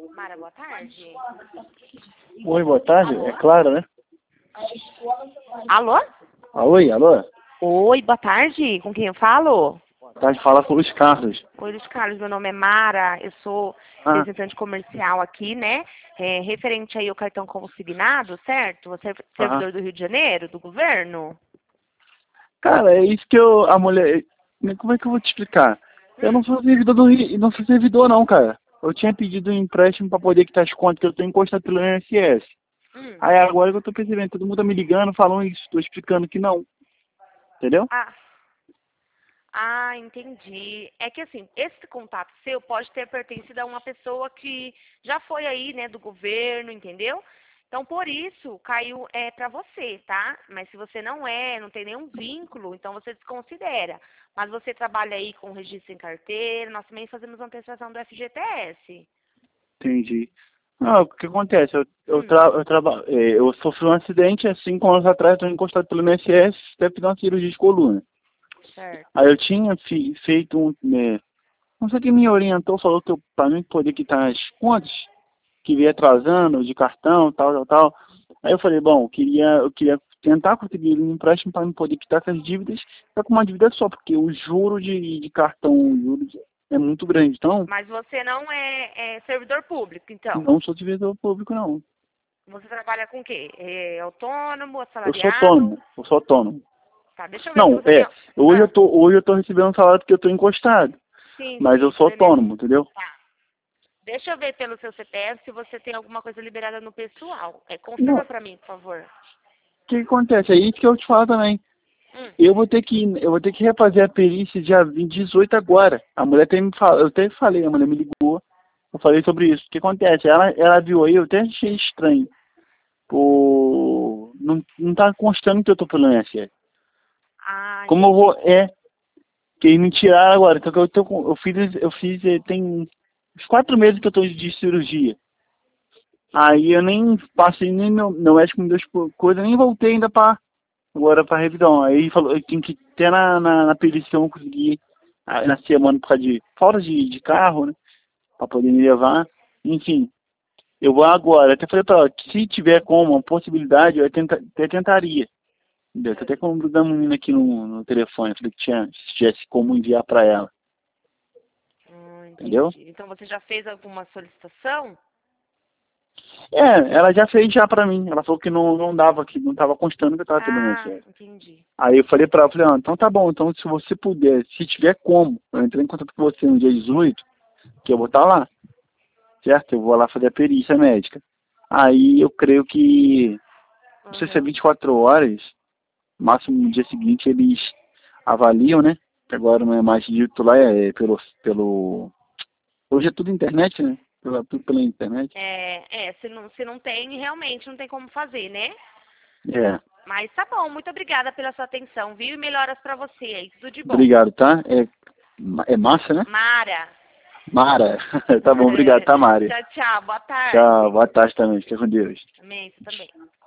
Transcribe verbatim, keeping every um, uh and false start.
Mara, boa tarde. Oi, boa tarde. Alô? É claro, né? Alô? Ah, oi, alô? Oi, boa tarde. Com quem eu falo? Boa tarde, fala com o Luiz Carlos. Oi, Luiz Carlos. Meu nome é Mara. Eu sou Ah, representante comercial aqui, né? É, referente aí ao cartão consignado, certo? Você é aham. servidor do Rio de Janeiro, do governo? Cara, é isso que eu... A mulher... Como é que eu vou te explicar? Eu não Hum, sou servidor do Rio... Não sou servidor, não, cara. Eu tinha pedido um empréstimo pra poder quitar as contas que eu tenho encostado pelo I N S S. hum. Aí agora que eu tô percebendo, todo mundo tá me ligando, falando isso. Tô explicando que não. Entendeu? Ah, ah, entendi. É que assim, esse contato seu pode ter pertencido a uma pessoa que já foi aí, né, do governo, entendeu? Então, por isso, caiu é para você, tá? Mas se você não é, não tem nenhum vínculo, então você desconsidera. Mas você trabalha aí com registro em carteira, nós também fazemos antecipação do F G T S. Entendi. Não, o que acontece? Eu, eu, Hum, tra... eu, traba... é, eu sofri um acidente há cinco anos atrás, tô encostado pelo I N S S, até fiz uma cirurgia de coluna. Aí certo. eu tinha fi- feito um. Né, não sei quem me orientou, falou que eu, pra mim poder quitar as contas, que veio atrasando, de cartão, tal, tal, tal. Aí eu falei, bom, eu queria, eu queria tentar conseguir um empréstimo para me poder quitar essas dívidas, tá com uma dívida só, porque o juro de, de cartão, o juro de- é muito grande. Então, Mas você não é, é servidor público, então? não sou servidor público, não. Você trabalha com o quê? É autônomo, Eu sou assalariado? autônomo, eu sou autônomo. Tá, deixa eu ver se Não, você tem... é, hoje eu Ah, tô, hoje eu tô recebendo um salário porque eu tô encostado, sim, mas eu sim, sou foi mesmo. autônomo, entendeu? Tá. Deixa eu ver pelo seu C P F se você tem alguma coisa liberada no pessoal. É, Não, confirma o pra mim, por favor. que que acontece? É isso que eu te falo também. Hum. Eu vou ter que, eu vou ter que refazer a perícia dia dezoito agora. A mulher tem me falado, eu até falei, a mulher me ligou, eu falei sobre isso. O que acontece? Ela, ela viu aí, eu até achei estranho. Pô, não, não tá constando que eu tô pelo I N S S. Ah, Como eu entendi. vou, é, que eles me tiraram agora. Então que eu tô com, eu fiz, eu fiz, eh, tem uns quatro meses que eu tô de cirurgia. Aí eu nem passei, nem meu, meu médico me deu as coisas, nem voltei ainda pra, agora pra revisão. Aí falou, eu tinha que ter na, na, na perícia que eu não consegui ah, na semana por causa de falta de, de carro, né? Pra poder me levar. Enfim, eu vou agora. Eu até falei pra ela que se tiver como uma possibilidade, eu tenta, até tentaria. Entendeu? Tô até com o número da menina aqui no, no telefone. Falei que tinha, se tivesse como enviar pra ela. Hum, Entendeu? entendi. Então você já fez alguma solicitação? É, ela já fez já pra mim. Ela falou que não, não dava, que não tava constando que eu tava tendo I N S Ah, S. entendi. Aí eu falei pra ela, falei, ah, então tá bom, então se você puder, se tiver como, eu entrei em contato com você no dia dezoito, que eu vou estar lá, certo? Eu vou lá fazer a perícia médica. Aí eu creio que, não sei se é Aham. vinte e quatro horas, máximo no dia seguinte eles avaliam, né? Que agora não é mais dito lá, é pelo, pelo... Hoje é tudo internet, né? Pela, tudo pela internet. É, é, se não, se não tem, realmente não tem como fazer, né? É, Mas tá bom, muito obrigada pela sua atenção, viu? E melhoras pra você aí, tudo de bom. obrigado, tá? É, é massa, né? Mara. Mara. Tá bom, obrigado, tá, Mari? Tchau, tchau. Boa Tchau, tarde. boa tarde também, fica com Deus. Amém, você também.